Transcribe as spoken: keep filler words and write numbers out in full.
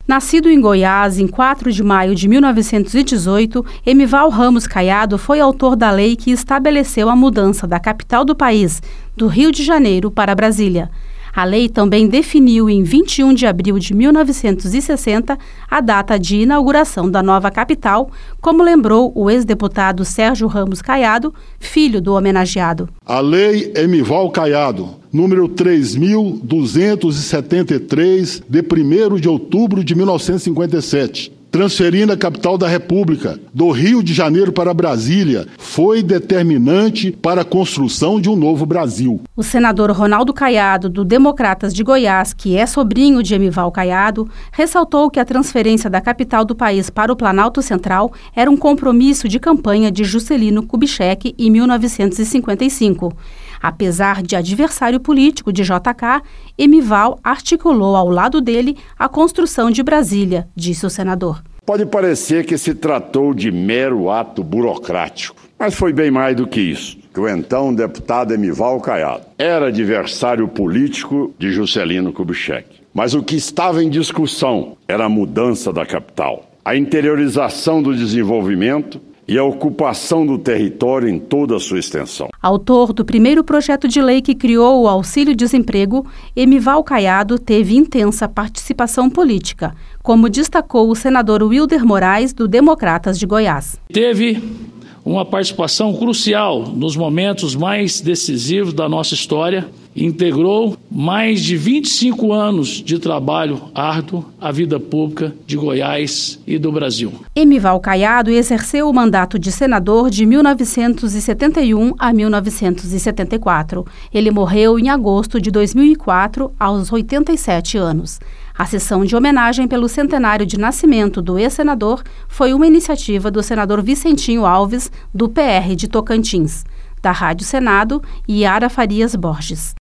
Nascido em Goiás em quatro de maio de mil novecentos e dezoito, Emival Ramos Caiado foi autor da lei que estabeleceu a mudança da capital do país, do Rio de Janeiro, para Brasília. A lei também definiu em vinte e um de abril de mil novecentos e sessenta a data de inauguração da nova capital, como lembrou o ex-deputado Sérgio Ramos Caiado, filho do homenageado. A Lei Emival Caiado, número três mil duzentos e setenta e três, de primeiro de outubro de mil novecentos e cinquenta e sete, transferindo a capital da República do Rio de Janeiro para Brasília, foi determinante para a construção de um novo Brasil. O senador Ronaldo Caiado, do Democratas de Goiás, que é sobrinho de Emival Caiado, ressaltou que a transferência da capital do país para o Planalto Central era um compromisso de campanha de Juscelino Kubitschek em mil novecentos e cinquenta e cinco. Apesar de adversário político de J K, Emival articulou ao lado dele a construção de Brasília, disse o senador. Pode parecer que se tratou de mero ato burocrático, mas foi bem mais do que isso. Que o então deputado Emival Caiado era adversário político de Juscelino Kubitschek. Mas o que estava em discussão era a mudança da capital, a interiorização do desenvolvimento e a ocupação do território em toda a sua extensão. Autor do primeiro projeto de lei que criou o auxílio-desemprego, Emival Caiado teve intensa participação política, como destacou o senador Wilder Moraes, do Democratas de Goiás. Teve uma participação crucial nos momentos mais decisivos da nossa história, integrou mais de vinte e cinco anos de trabalho árduo à vida pública de Goiás e do Brasil. Emival Caiado exerceu o mandato de senador de mil novecentos e setenta e um a mil novecentos e setenta e quatro. Ele morreu em agosto de dois mil e quatro, aos oitenta e sete anos. A sessão de homenagem pelo centenário de nascimento do ex-senador foi uma iniciativa do senador Vicentinho Alves, do P R de Tocantins. Da Rádio Senado, Yara Farias Borges.